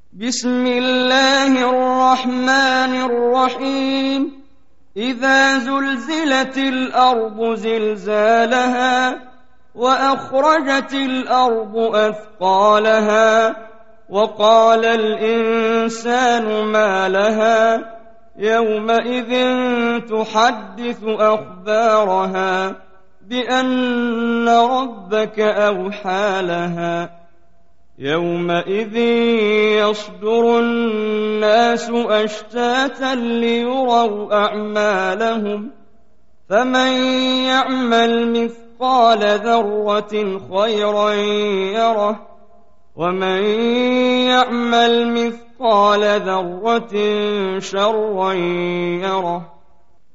بسم الله الرحمن الرحيم إذا زلزلت الأرض زلزالها وأخرجت الأرض أثقالها وقال الإنسان ما لها يومئذ تحدث أخبارها بأن ربك أوحى لها يومئذ يصدر الناس أشتاتا ليروا أعمالهم فمن يعمل مثقال ذرة خيرا يره ومن يعمل مثقال ذرة شرا يره